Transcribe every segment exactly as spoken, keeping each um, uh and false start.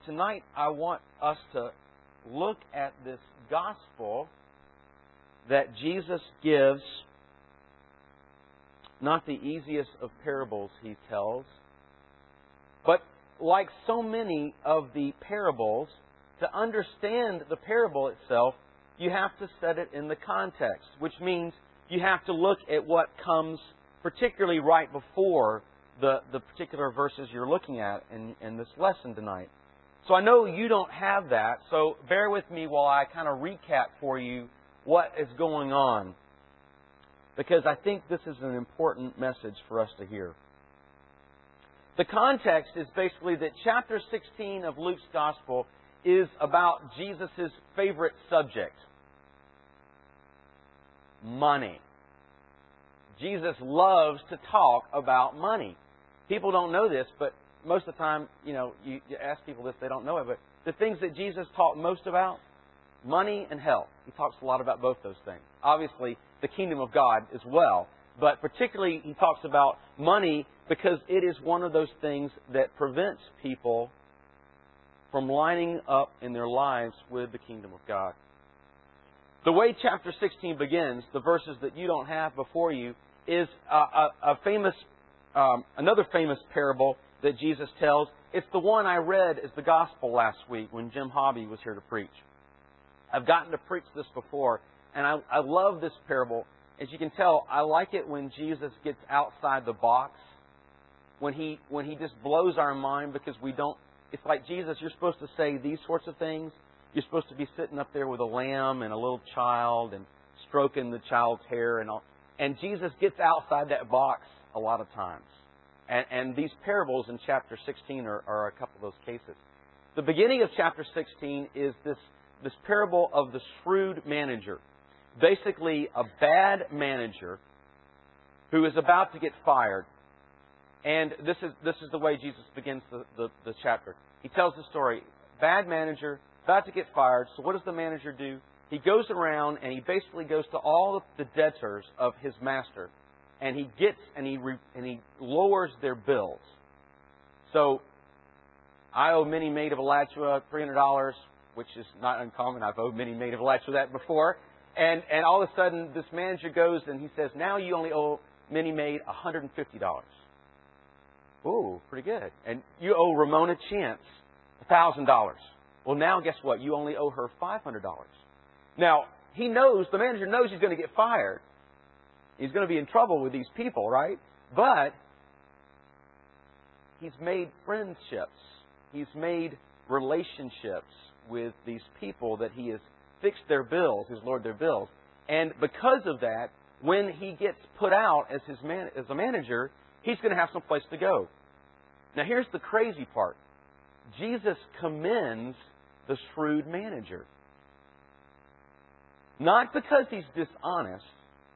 tonight I want us to look at this gospel that Jesus gives, not the easiest of parables He tells, but like so many of the parables, to understand the parable itself, you have to set it in the context, which means you have to look at what comes particularly right before the, the particular verses you're looking at in, in this lesson tonight. So I know you don't have that, so bear with me while I kind of recap for you what is going on, because I think this is an important message for us to hear. The context is basically that chapter sixteen of Luke's Gospel is about Jesus' favorite subject, money. Jesus loves to talk about money. People don't know this, but most of the time, you know, you, you ask people this, they don't know it, but the things that Jesus talked most about, money and health. He talks a lot about both those things. Obviously, the kingdom of God as well, but particularly He talks about money because it is one of those things that prevents people from lining up in their lives with the kingdom of God. The way chapter sixteen begins, the verses that you don't have before you, is a, a, a famous, um, another famous parable that Jesus tells. It's the one I read as the gospel last week when Jim Hobby was here to preach. I've gotten to preach this before, and I, I love this parable. As you can tell, I like it when Jesus gets outside the box, when he when he just blows our mind, because we don't. It's like, Jesus, you're supposed to say these sorts of things. You're supposed to be sitting up there with a lamb and a little child and stroking the child's hair and all. And Jesus gets outside that box a lot of times. And, and these parables in chapter sixteen are, are a couple of those cases. The beginning of chapter sixteen is this, this parable of the shrewd manager. Basically, a bad manager who is about to get fired. And this is this is the way Jesus begins the, the, the chapter. He tells the story. Bad manager, about to get fired. So what does the manager do? He goes around and he basically goes to all of the debtors of his master. And he gets and he re, and he lowers their bills. So I owe Minnie Maid of Alachua three hundred dollars, which is not uncommon. I've owed Minnie Maid of Alachua that before. And and all of a sudden this manager goes and he says, now you only owe Minnie Maid one hundred fifty dollars. Ooh, pretty good. And you owe Ramona Chance one thousand dollars. Well, now guess what? You only owe her five hundred dollars. Now, he knows, the manager knows he's going to get fired. He's going to be in trouble with these people, right? But he's made friendships. He's made relationships with these people that he has fixed their bills, has lowered their bills. And because of that, when he gets put out as his man, as a manager, he's going to have some place to go. Now, here's the crazy part. Jesus commends the shrewd manager. Not because he's dishonest,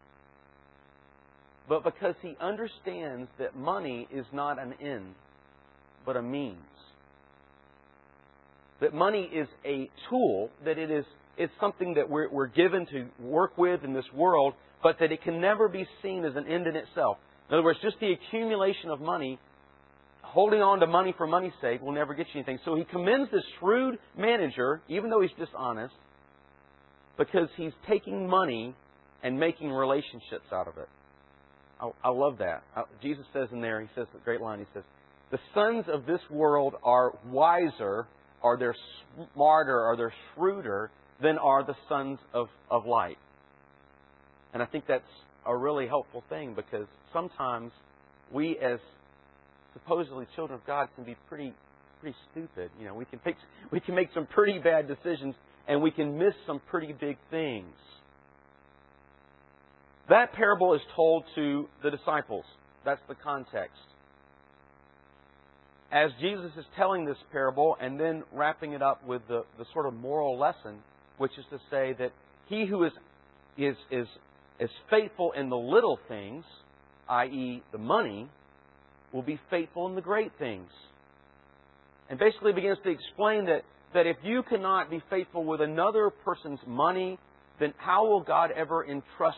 but because he understands that money is not an end, but a means. That money is a tool, that it is it's something that we're, we're given to work with in this world, but that it can never be seen as an end in itself. In other words, just the accumulation of money, holding on to money for money's sake, will never get you anything. So he commends this shrewd manager, even though he's dishonest, because he's taking money and making relationships out of it. I, I love that. I, Jesus says in there, he says the great line, he says, the sons of this world are wiser, or they're smarter, or they're shrewder than are the sons of, of light. And I think that's a really helpful thing, because sometimes we as supposedly children of God can be pretty pretty stupid. You know, we can make we can make some pretty bad decisions, and we can miss some pretty big things. That parable is told to the disciples. That's the context. As Jesus is telling this parable and then wrapping it up with the, the sort of moral lesson, which is to say that he who is is is is faithful in the little things, that is the money, will be faithful in the great things. And basically begins to explain that, that if you cannot be faithful with another person's money, then how will God ever entrust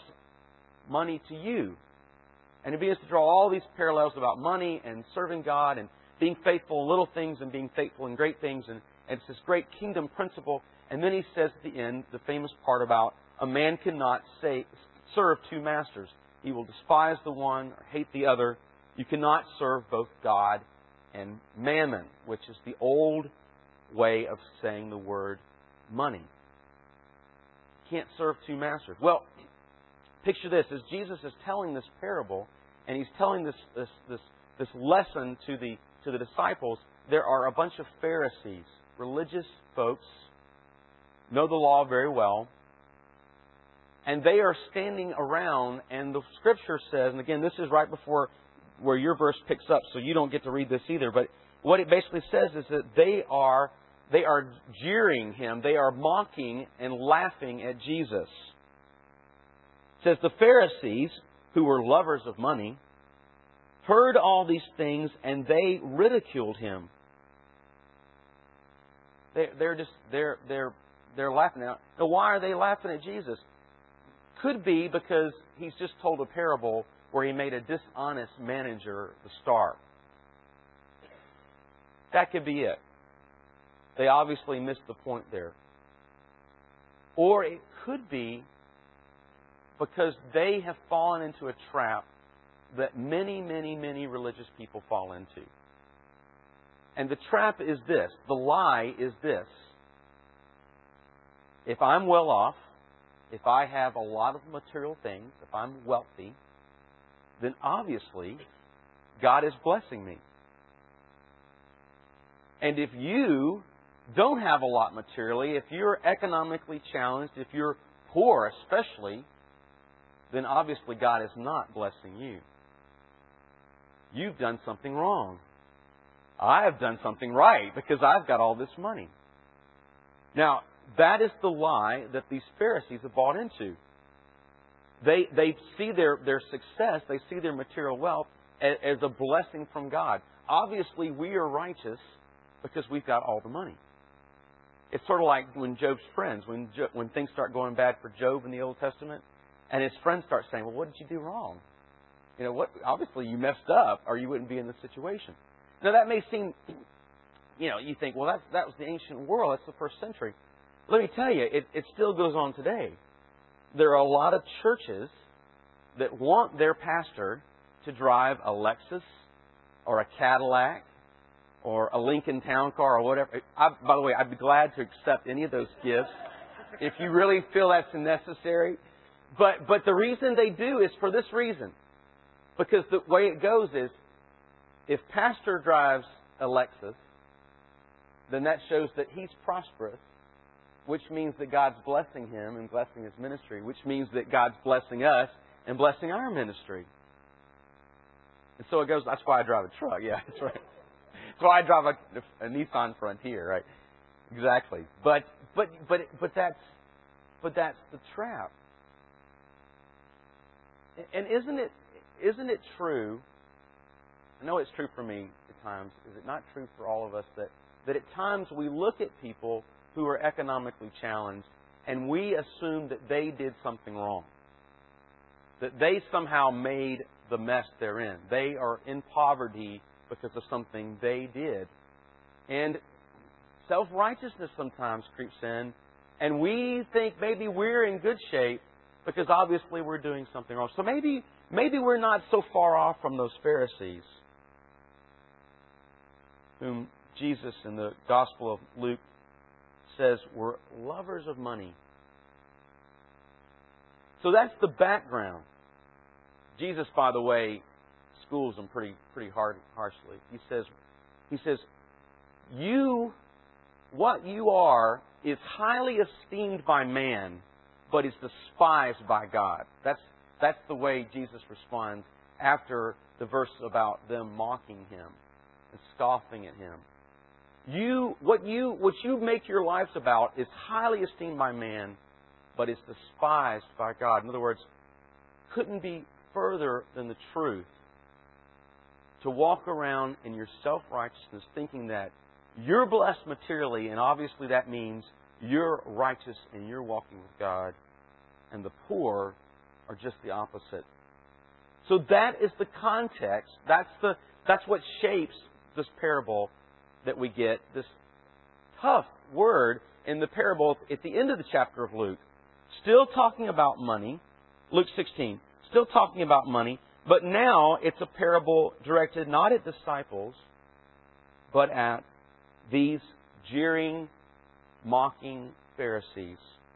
money to you? And it begins to draw all these parallels about money and serving God. And being faithful in little things and being faithful in great things. And, and it's this great kingdom principle. And then he says at the end, the famous part about a man cannot say, serve two masters. He will despise the one or hate the other. You cannot serve both God and mammon, which is the old way of saying the word money. You can't serve two masters. Well, picture this. As Jesus is telling this parable, and He's telling this this this, this lesson to the to the disciples, there are a bunch of Pharisees, religious folks, know the law very well, and they are standing around, and the Scripture says, and again, this is right before where your verse picks up, so you don't get to read this either, but what it basically says is that they are they are jeering Him, they are mocking and laughing at Jesus. It says, the Pharisees, who were lovers of money, heard all these things and they ridiculed Him. They, they're just they're they're they're laughing now. Now, why are they laughing at Jesus? Could be because He's just told a parable where He made a dishonest manager the star. That could be it. They obviously missed the point there. Or it could be because they have fallen into a trap that many, many, many religious people fall into. And the trap is this. The lie is this. If I'm well off, if I have a lot of material things, if I'm wealthy, then obviously God is blessing me. And if you don't have a lot materially, if you're economically challenged, if you're poor especially, then obviously God is not blessing you. You've done something wrong. I have done something right because I've got all this money. Now, that is the lie that these Pharisees have bought into. They they see their, their success, they see their material wealth as, as a blessing from God. Obviously, we are righteous because we've got all the money. It's sort of like when Job's friends, when jo- when things start going bad for Job in the Old Testament, and his friends start saying, well, what did you do wrong? You know, what? Obviously you messed up or you wouldn't be in this situation. Now that may seem, you know, you think, well, that's, that was the ancient world. That's the first century. Let me tell you, it, it still goes on today. There are a lot of churches that want their pastor to drive a Lexus or a Cadillac or a Lincoln Town Car or whatever. I, by the way, I'd be glad to accept any of those gifts if you really feel that's necessary. But but the reason they do is for this reason. Because the way it goes is, if pastor drives a Lexus, then that shows that he's prosperous, which means that God's blessing him and blessing his ministry, which means that God's blessing us and blessing our ministry. And so it goes, that's why I drive a truck. Yeah, that's right. That's why I drive a, a Nissan Frontier, right? Exactly. But but but but that's but that's the trap. And isn't it isn't it true? I know it's true for me at times. Is it not true for all of us that, that at times we look at people who are economically challenged and we assume that they did something wrong? That they somehow made the mess they're in. They are in poverty because of something they did. And self-righteousness sometimes creeps in, and we think maybe we're in good shape because obviously we're doing something wrong. So maybe maybe we're not so far off from those Pharisees whom Jesus in the Gospel of Luke says were lovers of money. So that's the background. Jesus, by the way, schools them pretty pretty hard harshly. He says he says, You what you are is highly esteemed by man, but is despised by God. That's that's the way Jesus responds after the verse about them mocking him and scoffing at him. You what you what you make your lives about is highly esteemed by man, but is despised by God. In other words, couldn't be further than the truth to walk around in your self-righteousness thinking that you're blessed materially, and obviously that means you're righteous and you're walking with God, and the poor are just the opposite. So that is the context. That's the that's what shapes this parable that we get, this tough word in the parable at the end of the chapter of Luke. Still talking about money. Luke sixteen. Still talking about money. But now it's a parable directed not at disciples, but at these jeering, mocking Pharisees.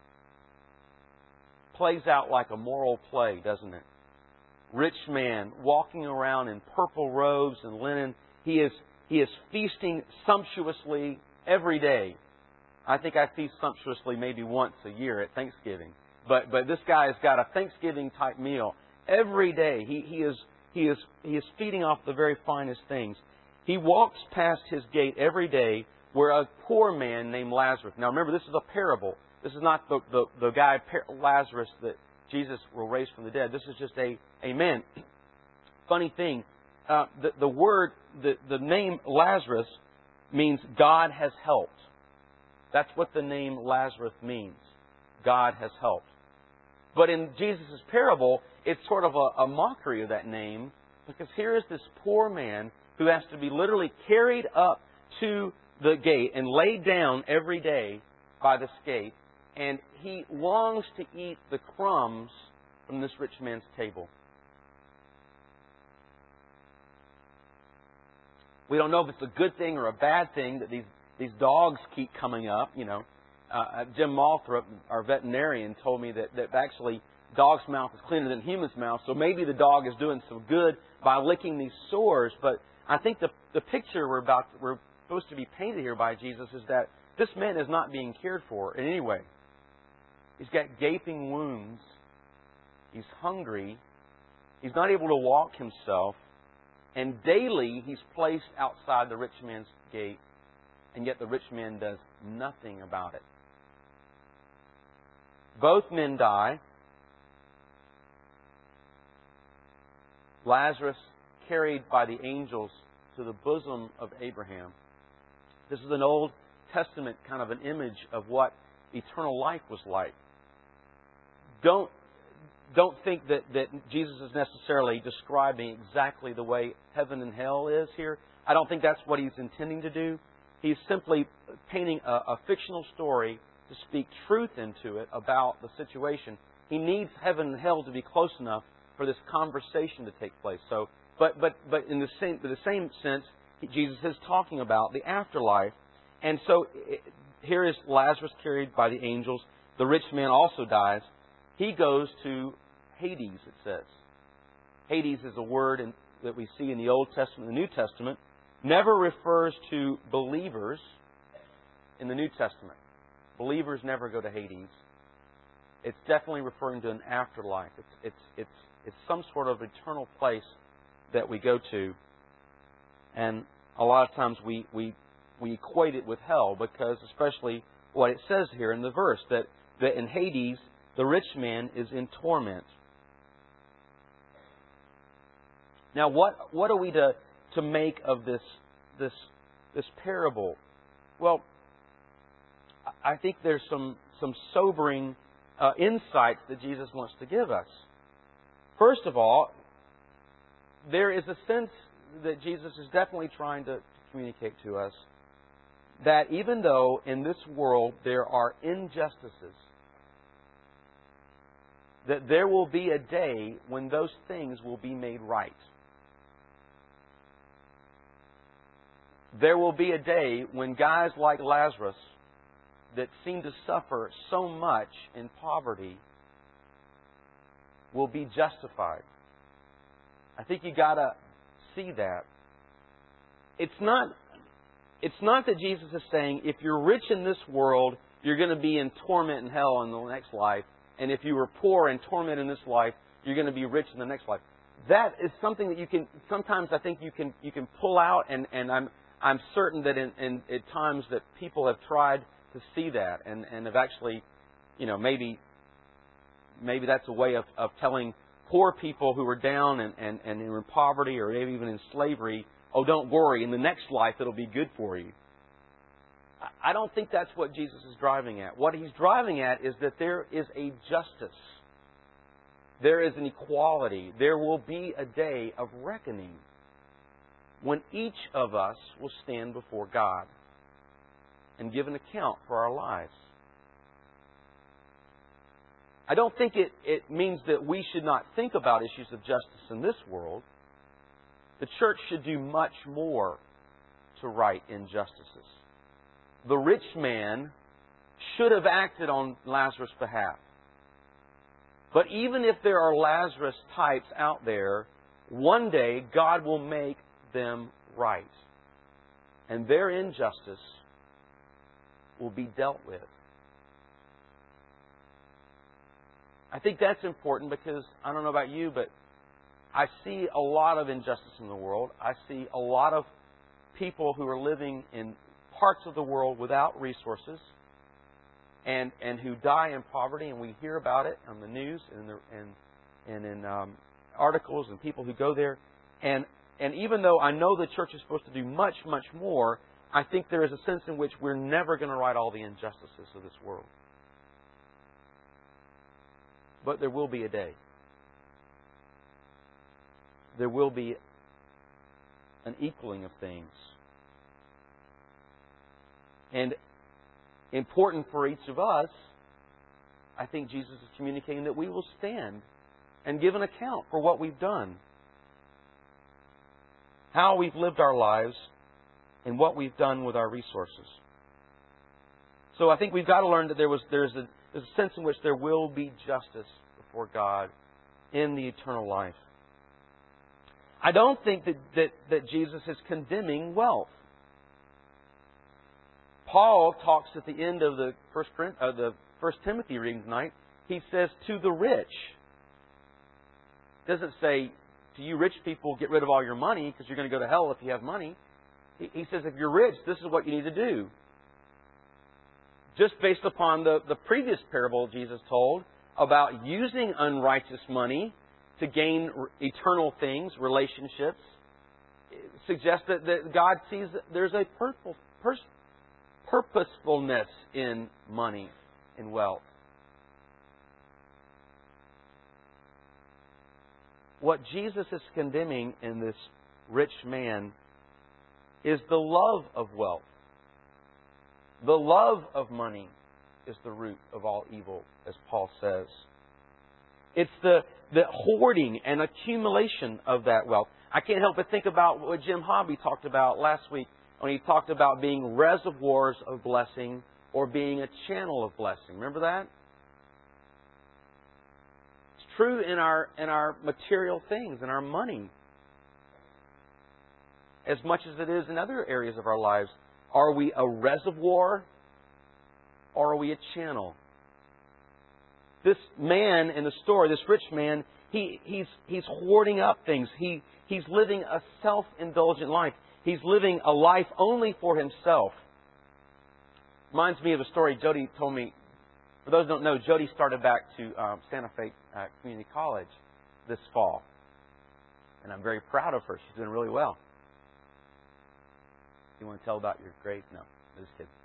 Plays out like a moral play, doesn't it? Rich man walking around in purple robes and linen. He is, he is feasting sumptuously every day. I think I feast sumptuously maybe once a year at Thanksgiving. But but this guy has got a Thanksgiving type meal every day. He he is he is he is feeding off the very finest things. He walks past his gate every day where a poor man named Lazarus. Now remember, this is a parable. This is not the the, the guy Lazarus that Jesus will raise from the dead. This is just a, a man. Funny thing, uh, the the word the the name Lazarus means God has helped. That's what the name Lazarus means. God has helped. But in Jesus' parable, it's sort of a, a mockery of that name, because here is this poor man who has to be literally carried up to the gate and laid down every day by this gate, and he longs to eat the crumbs from this rich man's table. We don't know if it's a good thing or a bad thing that these These dogs keep coming up, you know. Uh, Jim Malthrop, our veterinarian, told me that, that actually dog's mouth is cleaner than human's mouth, so maybe the dog is doing some good by licking these sores. But I think the the picture we're about we're supposed to be painted here by Jesus is that this man is not being cared for in any way. He's got gaping wounds. He's hungry. He's not able to walk himself. And daily he's placed outside the rich man's gate. And yet the rich man does nothing about it. Both men die. Lazarus carried by the angels to the bosom of Abraham. This is an Old Testament kind of an image of what eternal life was like. Don't, don't think that, that Jesus is necessarily describing exactly the way heaven and hell is here. I don't think that's what he's intending to do. He's simply painting a, a fictional story to speak truth into it about the situation. He needs heaven and hell to be close enough for this conversation to take place. So, but but but in the same in the same sense, Jesus is talking about the afterlife. And so it, here is Lazarus carried by the angels. The rich man also dies. He goes to Hades, it says. Hades is a word in, that we see in the Old Testament and the New Testament. Never refers to believers in the New Testament. Believers never go to Hades. It's definitely referring to an afterlife. It's it's it's it's some sort of eternal place that we go to. And a lot of times we, we we equate it with hell, because especially what it says here in the verse, that, that in Hades the rich man is in torment. Now what what are we to to make of this this this parable? Well, I think there's some some sobering uh, insights that Jesus wants to give us. First of all, there is a sense that Jesus is definitely trying to communicate to us that even though in this world there are injustices, that there will be a day when those things will be made right. There will be a day when guys like Lazarus that seem to suffer so much in poverty will be justified. I think you got to see that. It's not it's not that Jesus is saying if you're rich in this world, you're going to be in torment in hell in the next life, and if you were poor and torment in this life, you're going to be rich in the next life. That is something that you can sometimes I think you can you can pull out, and, and I'm I'm certain that in, in at times that people have tried to see that and, and have actually, you know, maybe maybe that's a way of, of telling poor people who are down and, and, and in poverty or maybe even in slavery, oh, don't worry, in the next life it'll be good for you. I don't think that's what Jesus is driving at. What He's driving at is that there is a justice. There is an equality. There will be a day of reckoning. when each of us will stand before God and give an account for our lives. I don't think it, it means that we should not think about issues of justice in this world. The church should do much more to right injustices. The rich man should have acted on Lazarus' behalf. But even if there are Lazarus types out there, one day God will make them right. And their injustice will be dealt with. I think that's important because, I don't know about you, but I see a lot of injustice in the world. I see a lot of people who are living in parts of the world without resources and and who die in poverty, and we hear about it on the news and in, the, and, and in um, articles and people who go there. And, and even though I know the church is supposed to do much, much more, I think there is a sense in which we're never going to right all the injustices of this world. But there will be a day. There will be an equaling of things. And important for each of us, I think Jesus is communicating that we will stand and give an account for what we've done, how we've lived our lives, and what we've done with our resources. So I think we've got to learn that there was there's a, there's a sense in which there will be justice before God in the eternal life. I don't think that, that, that Jesus is condemning wealth. Paul talks at the end of the First uh, the First Timothy reading tonight. He says, "To the rich." Doesn't say, "To you rich people, get rid of all your money because you're going to go to hell if you have money." He, he says, "If you're rich, this is what you need to do." Just based upon the, the previous parable Jesus told about using unrighteous money to gain eternal things, relationships, suggests that, that God sees that there's a purpose, pers- purposefulness in money and wealth. What Jesus is condemning in this rich man is the love of wealth. The love of money is the root of all evil, as Paul says. It's the, the hoarding and accumulation of that wealth. I can't help but think about what Jim Hobby talked about last week when he talked about being reservoirs of blessing or being a channel of blessing. Remember that? It's true in our in our material things, in our money, as much as it is in other areas of our lives. Are we a reservoir or are we a channel? This man in the story, this rich man, he, he's, he's hoarding up things. He, he's living a self-indulgent life. He's living a life only for himself. Reminds me of a story Jody told me. For those who don't know, Jody started back to um, Santa Fe uh, Community College this fall. And I'm very proud of her. She's doing really well. You want to tell about your grades? No, I'm just kidding.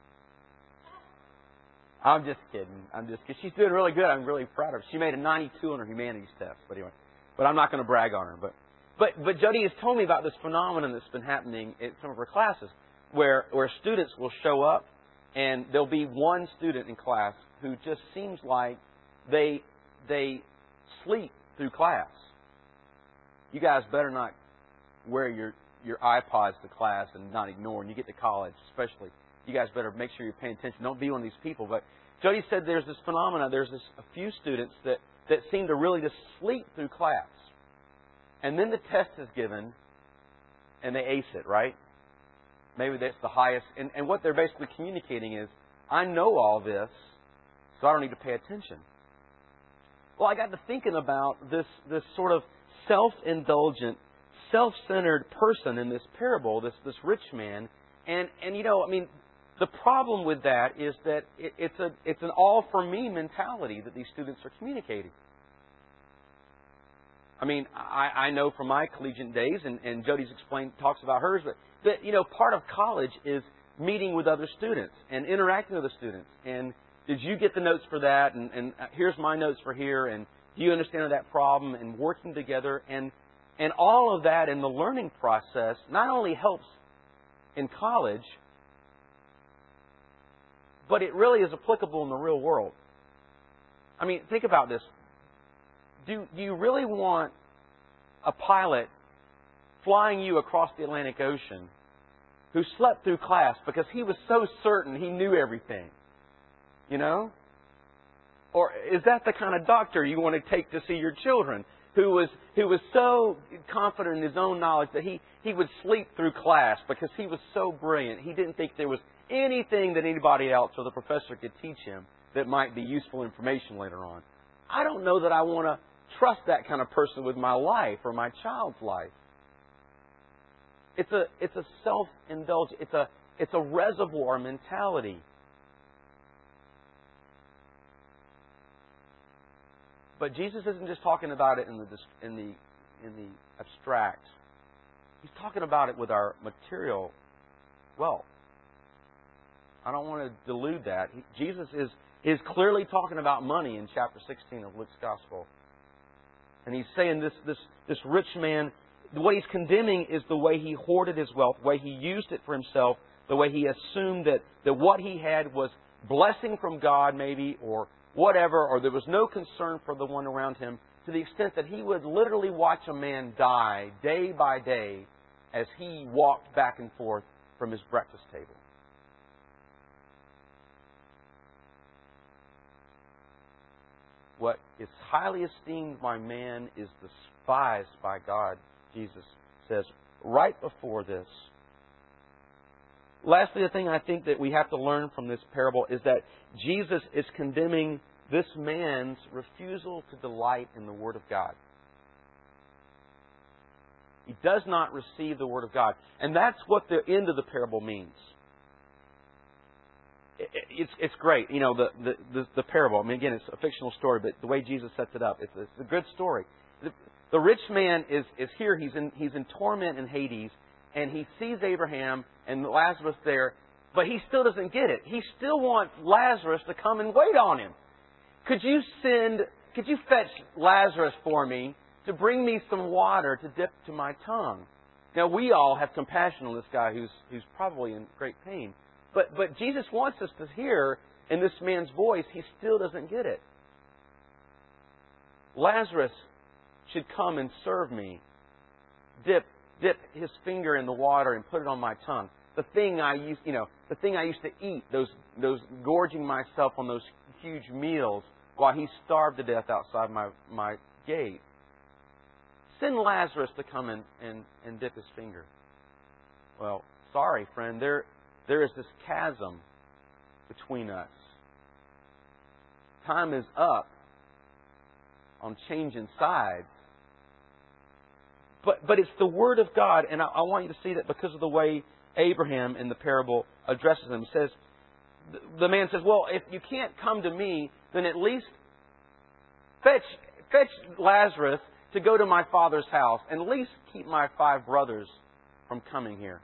I'm just kidding. I'm just kidding. She's doing really good. I'm really proud of her. She made a ninety-two on her humanities test. But anyway, but I'm not going to brag on her. But but but Jody has told me about this phenomenon that's been happening in some of her classes, where where students will show up, and there'll be one student in class who just seems like they they sleep through class. You guys better not wear your your iPods to class and not ignore. And you get to college, especially, you guys better make sure you're paying attention. Don't be one of these people. But Jody said there's this phenomena. There's this, a few students that, that seem to really just sleep through class. And then the test is given, and they ace it, right? Maybe that's the highest. And, and what they're basically communicating is, I know all this, so I don't need to pay attention. Well, I got to thinking about this, this sort of self-indulgent, self-centered person in this parable, this this rich man, and and you know, I mean, the problem with that is that it, it's a it's an all for me mentality that these students are communicating. I mean, I, I know from my collegiate days, and, and Jody's explained talks about hers, but that you know, part of college is meeting with other students and interacting with the students. And did you get the notes for that? And, and here's my notes for here. And do you understand that problem? And working together and And all of that in the learning process not only helps in college, but it really is applicable in the real world. I mean, think about this. Do, do you really want a pilot flying you across the Atlantic Ocean who slept through class because he was so certain he knew everything? You know? Or is that the kind of doctor you want to take to see your children, who was who was so confident in his own knowledge that he, he would sleep through class because he was so brilliant? He didn't think there was anything that anybody else or the professor could teach him that might be useful information later on. I don't know that I want to trust that kind of person with my life or my child's life. It's a it's a self-indulgence. It's a it's a reservoir mentality. But Jesus isn't just talking about it in the in the in the abstract. He's talking about it with our material wealth. I don't want to delude that. He, Jesus is is clearly talking about money in chapter sixteen of Luke's Gospel. And he's saying this this this rich man, the way he's condemning is the way he hoarded his wealth, the way he used it for himself, the way he assumed that, that what he had was blessing from God maybe, or whatever, or there was no concern for the one around him, to the extent that he would literally watch a man die day by day as he walked back and forth from his breakfast table. What is highly esteemed by man is despised by God, Jesus says right before this. Lastly, the thing I think that we have to learn from this parable is that Jesus is condemning this man's refusal to delight in the Word of God. He does not receive the Word of God. And that's what the end of the parable means. It's it's great, you know, the, the, the, the parable. I mean, again, it's a fictional story, but the way Jesus sets it up, it's, it's a good story. The, the rich man is, is here. He's in he's in torment in Hades, and he sees Abraham and Lazarus there, but he still doesn't get it. He still wants Lazarus to come and wait on him. Could you send? Could you fetch Lazarus for me to bring me some water to dip to my tongue? Now, we all have compassion on this guy who's who's probably in great pain. But but Jesus wants us to hear in this man's voice, he still doesn't get it. Lazarus should come and serve me. Dip dip his finger in the water and put it on my tongue. The thing I used, you know, the thing I used to eat, those those gorging myself on those huge meals while he starved to death outside my, my gate. Send Lazarus to come and, and, and dip his finger. Well, sorry, friend, there There is this chasm between us. Time is up on changing sides. But but it's the Word of God, and I, I want you to see that because of the way Abraham in the parable addresses him. He says, the man says, well, if you can't come to me, then at least fetch fetch Lazarus to go to my father's house, and at least keep my five brothers from coming here.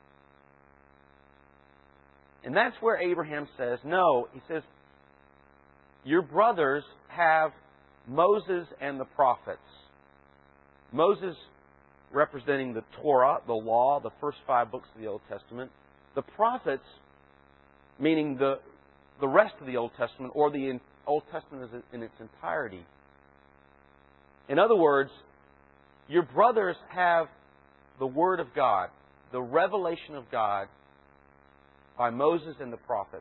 And that's where Abraham says, no, he says, your brothers have Moses and the prophets. Moses representing the Torah, the law, the first five books of the Old Testament. The prophets, meaning the, the rest of the Old Testament, or the Old Testament in its entirety. In other words, your brothers have the Word of God, the revelation of God, by Moses and the prophets.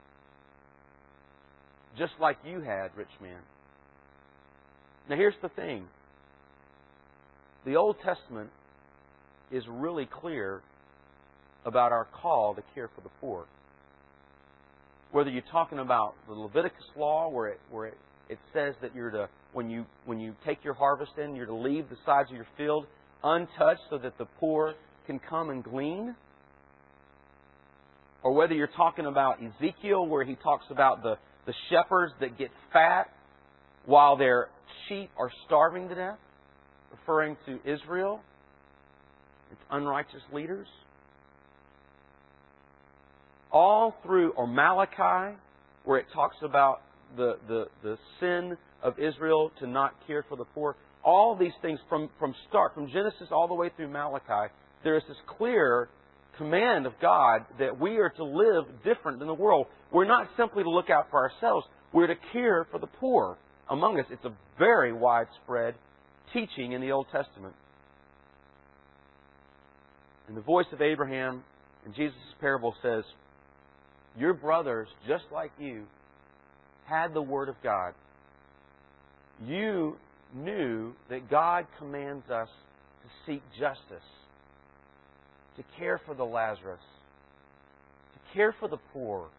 Just like you had, rich man. Now here's the thing. The Old Testament is really clear about our call to care for the poor. Whether you're talking about the Leviticus law, where it where it, it says that you're to when you when you take your harvest in, you're to leave the sides of your field untouched so that the poor can come and glean. Or whether you're talking about Ezekiel, where he talks about the, the shepherds that get fat while their sheep are starving to death, referring to Israel, its unrighteous leaders. All through, or Malachi, where it talks about the, the, the sin of Israel to not care for the poor. all these things from, from start, from Genesis all the way through Malachi, there is this clear command of God that we are to live different than the world. We're not simply to look out for ourselves. We're to care for the poor among us. It's a very widespread teaching in the Old Testament. And the voice of Abraham in Jesus' parable says, your brothers, just like you, had the Word of God. You knew that God commands us to seek justice, to care for the Lazarus, to care for the poor.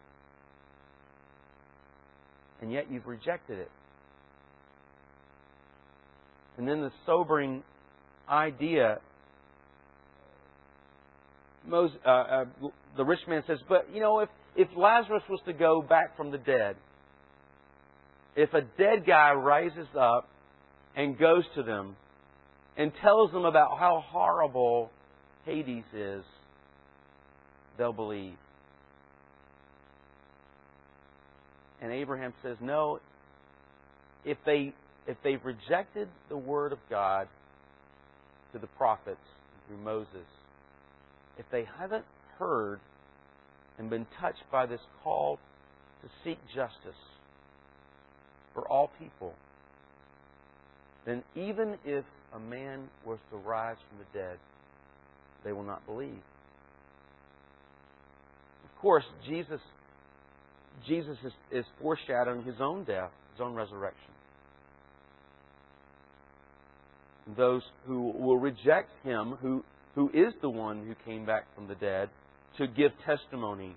And yet you've rejected it. And then the sobering idea, Moses, uh, uh, the rich man says, but you know, if, if Lazarus was to go back from the dead, if a dead guy rises up and goes to them and tells them about how horrible Hades is, they'll believe. And Abraham says, no, if they if they've rejected the Word of God to the prophets through Moses, if they haven't heard and been touched by this call to seek justice for all people, then even if a man was to rise from the dead, they will not believe. Of course, Jesus, Jesus is, is foreshadowing His own death, His own resurrection. Those who will reject Him, who, who is the one who came back from the dead, to give testimony.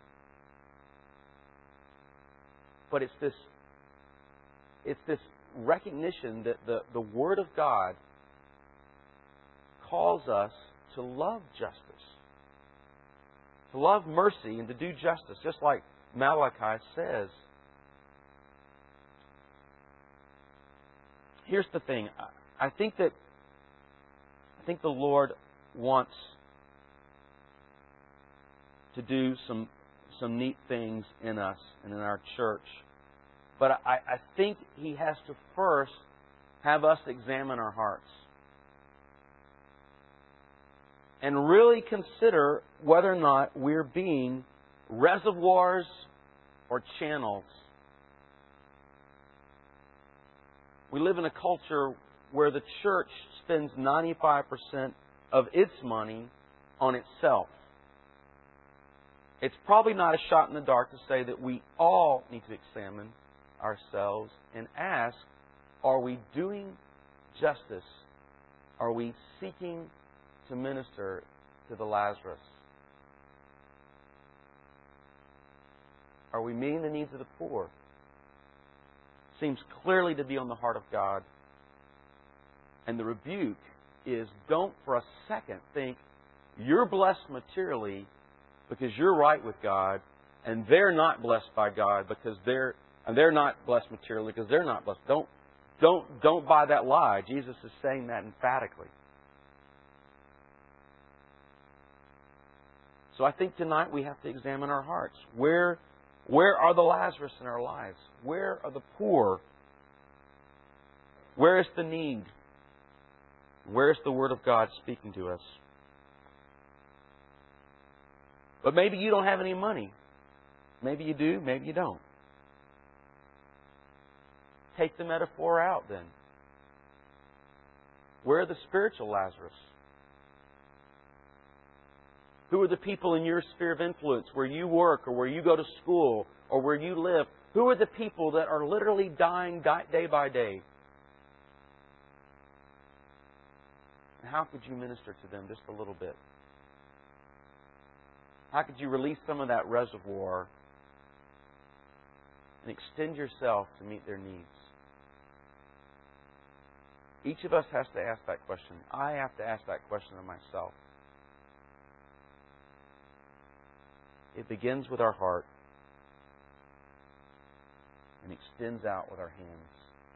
But it's this, it's this recognition that the, the Word of God calls us to love justice, to love mercy and to do justice, just like Malachi says. Here's the thing. I think that I think the Lord wants to do some some neat things in us and in our church. But I, I think He has to first have us examine our hearts and really consider whether or not we're being reservoirs or channels. We live in a culture where the church spends ninety-five percent of its money on itself. It's probably not a shot in the dark to say that we all need to examine ourselves and ask, are we doing justice? Are we seeking to minister to the Lazarus? Are we meeting the needs of the poor? Seems clearly to be on the heart of God. And the rebuke is, don't for a second think you're blessed materially because you're right with God, and they're not blessed by God because they're and they're not blessed materially because they're not blessed. Don't don't don't buy that lie. Jesus is saying that emphatically. So I think tonight we have to examine our hearts. Where where are the Lazarus in our lives? Where are the poor? Where is the need? Where is the Word of God speaking to us? But maybe you don't have any money. Maybe you do, maybe you don't. Take the metaphor out then. Where are the spiritual Lazarus? Who are the people in your sphere of influence, where you work or where you go to school or where you live? Who are the people that are literally dying day by day? And how could you minister to them just a little bit? How could you release some of that reservoir and extend yourself to meet their needs? Each of us has to ask that question. I have to ask that question of myself. It begins with our heart and extends out with our hands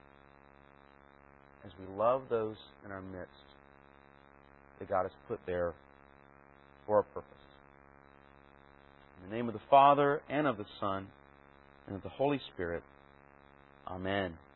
as we love those in our midst that God has put there for a purpose. In the name of the Father, and of the Son, and of the Holy Spirit. Amen.